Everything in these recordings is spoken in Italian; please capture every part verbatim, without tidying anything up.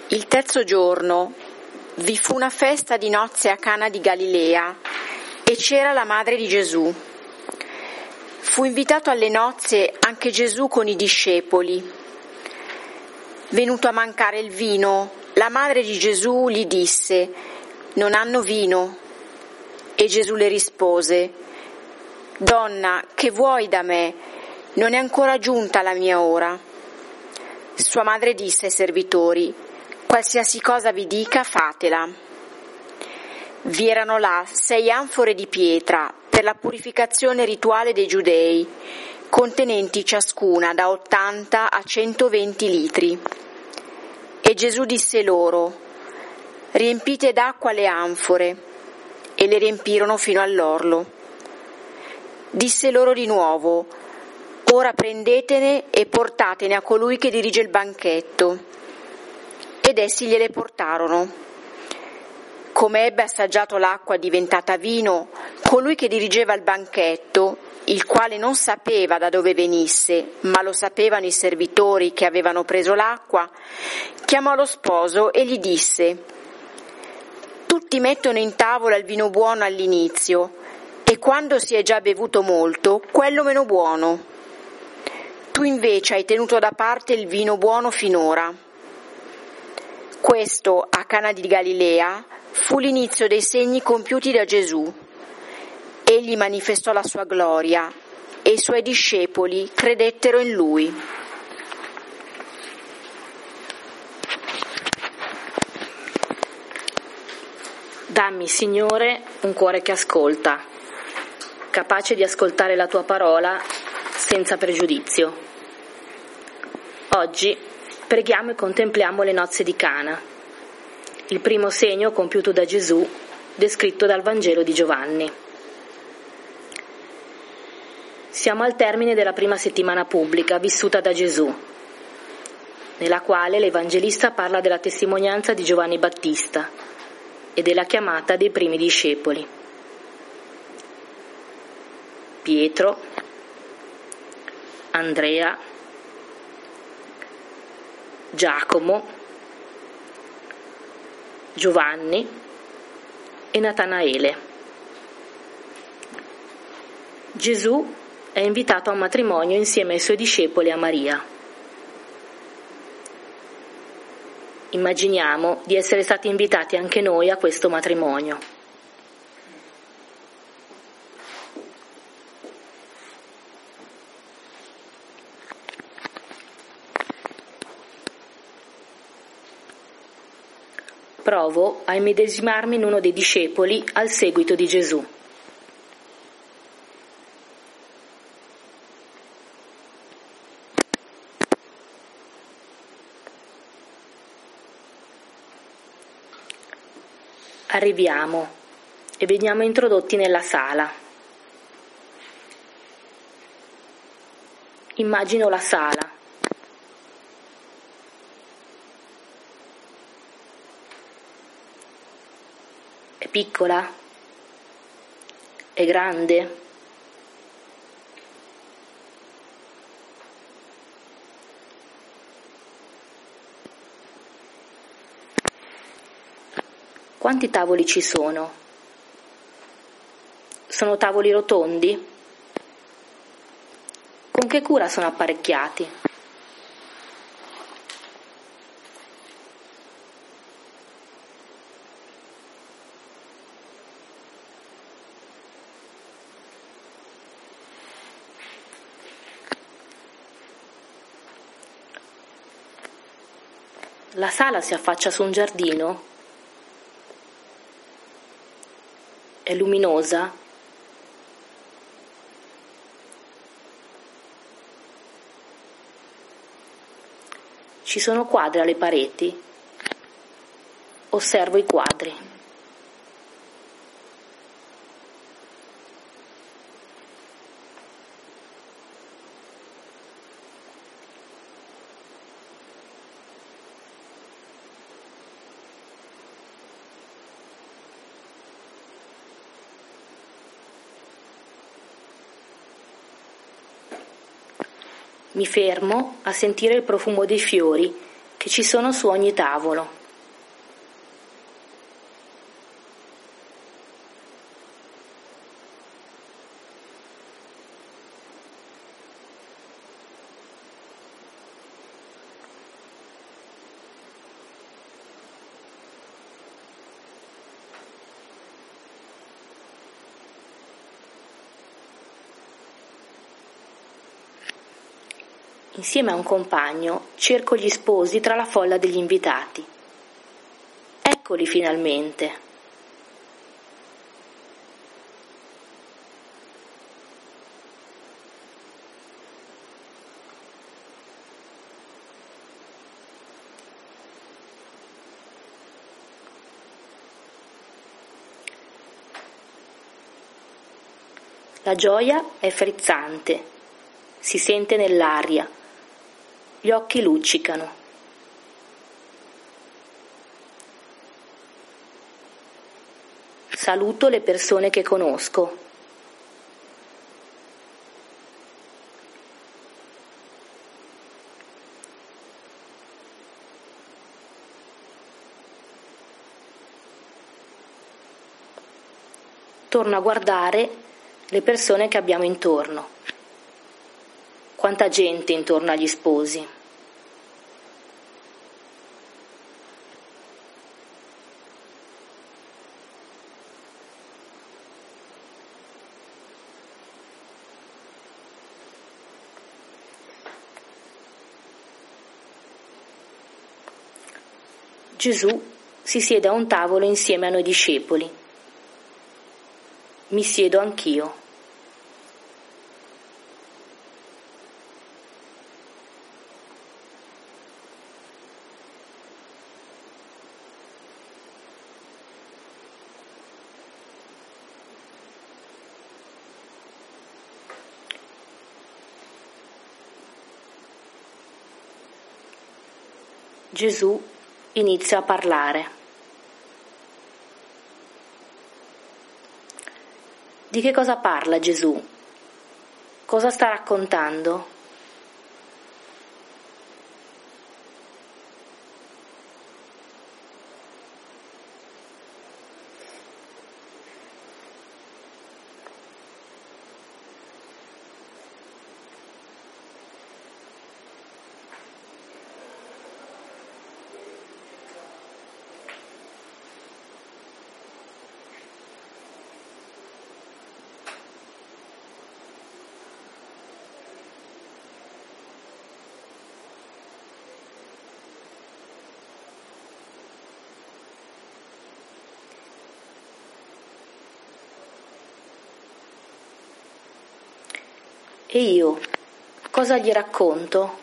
Il terzo giorno vi fu una festa di nozze a Cana di Galilea e c'era la madre di Gesù. Fu invitato alle nozze anche Gesù con i discepoli. Venuto a mancare il vino, la madre di Gesù gli disse: «Non hanno vino». E Gesù le rispose: «Donna, che vuoi da me? Non è ancora giunta la mia ora». Sua madre disse ai servitori: «Qualsiasi cosa vi dica, fatela». Vi erano là sei anfore di pietra per la purificazione rituale dei Giudei, contenenti ciascuna da ottanta a centoventi litri. E Gesù disse loro: «Riempite d'acqua le anfore», e le riempirono fino all'orlo. Disse loro di nuovo: «Ora prendetene e portatene a colui che dirige il banchetto». Ed essi gliele portarono. Come ebbe assaggiato l'acqua diventata vino, colui che dirigeva il banchetto, il quale non sapeva da dove venisse, ma lo sapevano i servitori che avevano preso l'acqua, chiamò lo sposo e gli disse: «Tutti mettono in tavola il vino buono all'inizio, e quando si è già bevuto molto, quello meno buono. Tu invece hai tenuto da parte il vino buono finora». Questo, a Cana di Galilea, fu l'inizio dei segni compiuti da Gesù. Egli manifestò la sua gloria e i suoi discepoli credettero in lui. Dammi, Signore, un cuore che ascolta, capace di ascoltare la tua parola senza pregiudizio. Oggi preghiamo e contempliamo le nozze di Cana, il primo segno compiuto da Gesù, descritto dal Vangelo di Giovanni. Siamo al termine della prima settimana pubblica vissuta da Gesù, nella quale l'Evangelista parla della testimonianza di Giovanni Battista e della chiamata dei primi discepoli. Pietro, Andrea, Giacomo, Giovanni e Natanaele. Gesù è invitato a un matrimonio insieme ai suoi discepoli a Maria. Immaginiamo di essere stati invitati anche noi a questo matrimonio. Provo a immedesimarmi in uno dei discepoli al seguito di Gesù. Arriviamo e veniamo introdotti nella sala. Immagino la sala. È piccola? È grande? Quanti tavoli ci sono? Sono tavoli rotondi? Con che cura sono apparecchiati? La sala si affaccia su un giardino? È luminosa? Ci sono quadri alle pareti? Osservo i quadri. Mi fermo a sentire il profumo dei fiori che ci sono su ogni tavolo. insieme a un compagno, cerco gli sposi tra la folla degli invitati. Eccoli finalmente. La gioia è frizzante, si sente nell'aria, gli occhi luccicano. Saluto le persone che conosco. Torno a guardare le persone che abbiamo intorno. Quanta gente intorno agli sposi. Gesù si siede a un tavolo insieme a noi discepoli. Mi siedo anch'io. Gesù inizia a parlare. Di che cosa parla Gesù? Cosa sta raccontando? E io, cosa gli racconto?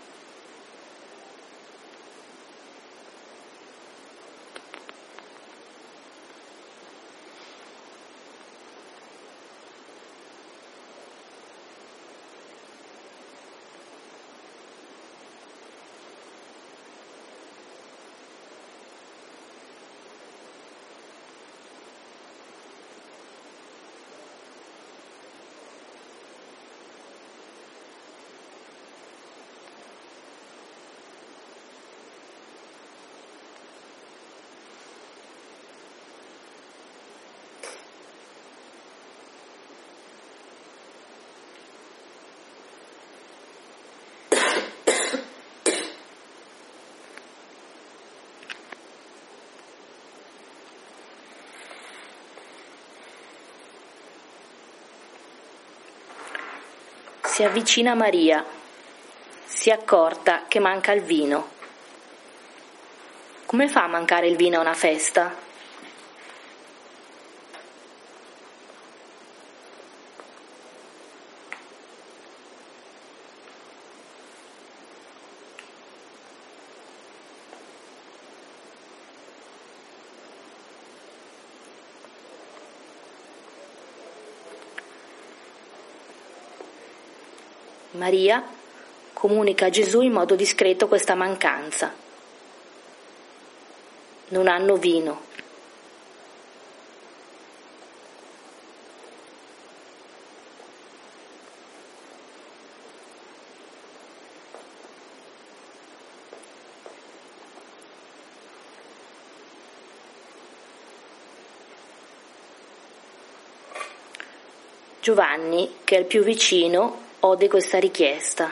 Si avvicina Maria, si è accorta che manca il vino. Come fa a mancare il vino a una festa? Maria comunica a Gesù in modo discreto questa mancanza. Non hanno vino. Giovanni, che è il più vicino, ode questa richiesta.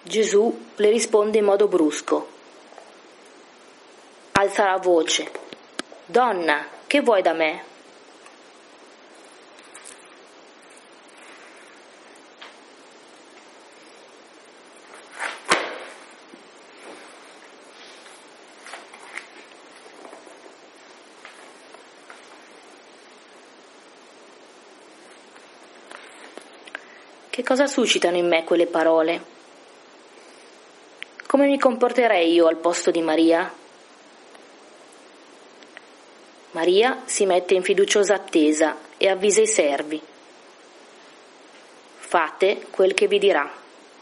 Gesù le risponde in modo brusco. Alza la voce. Donna, che vuoi da me? Che cosa suscitano in me quelle parole? Come mi comporterei io al posto di Maria? Maria si mette in fiduciosa attesa e avvisa i servi. Fate quel che vi dirà.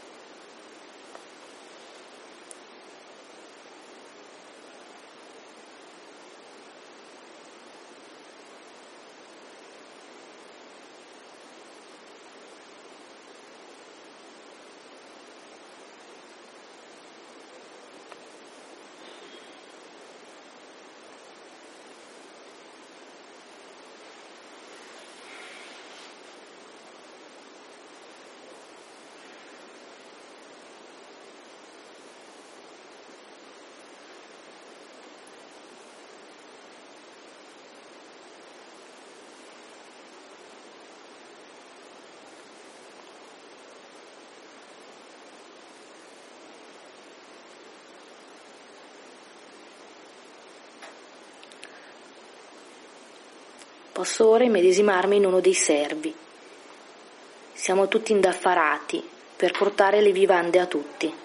Posso ora immedesimarmi in uno dei servi. Siamo tutti indaffarati per portare le vivande a tutti.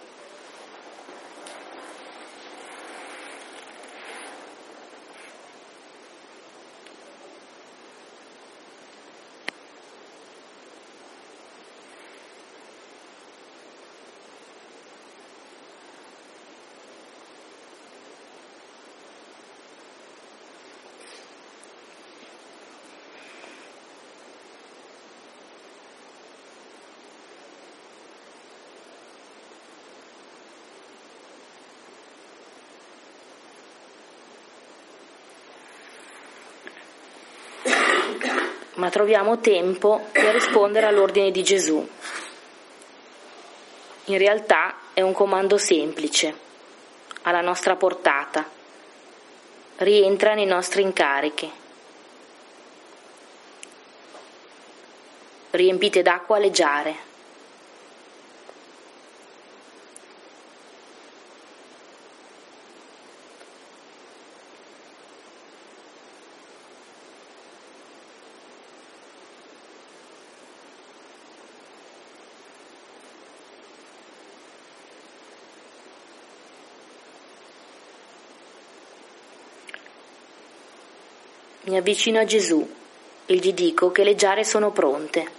Ma troviamo tempo per rispondere all'ordine di Gesù. In realtà è un comando semplice, alla nostra portata. Rientra nei nostri incarichi. Riempite d'acqua le giare. Mi avvicino a Gesù e gli dico che le giare sono pronte.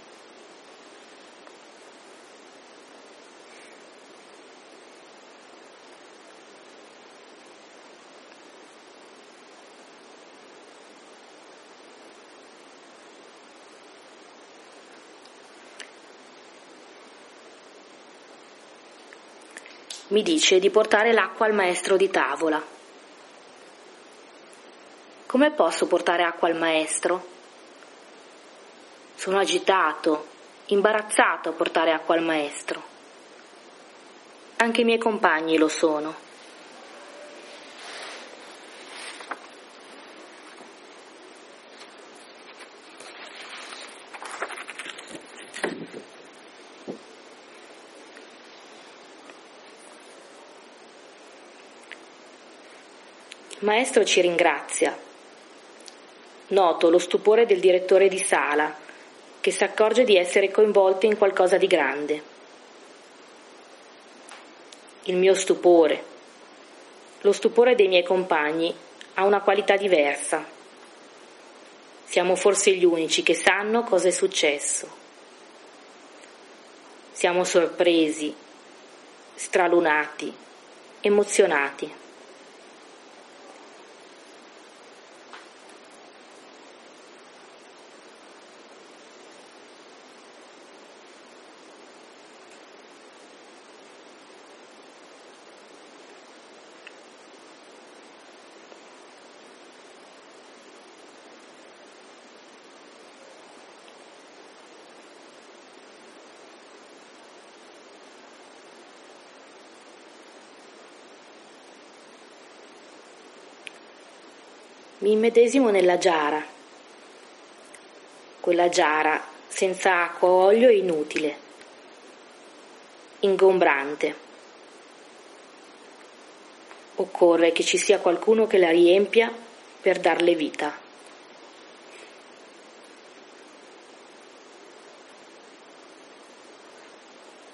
Mi dice di portare l'acqua al maestro di tavola. Come posso portare acqua al maestro? Sono agitato, imbarazzato a portare acqua al maestro. Anche i miei compagni lo sono. Il maestro ci ringrazia. Noto lo stupore del direttore di sala, che si accorge di essere coinvolto in qualcosa di grande. Il mio stupore, lo stupore dei miei compagni, ha una qualità diversa. Siamo forse gli unici che sanno cosa è successo. Siamo sorpresi, stralunati, emozionati. Mi immedesimo nella giara. Quella giara senza acqua o olio è inutile, ingombrante. Occorre che ci sia qualcuno che la riempia per darle vita.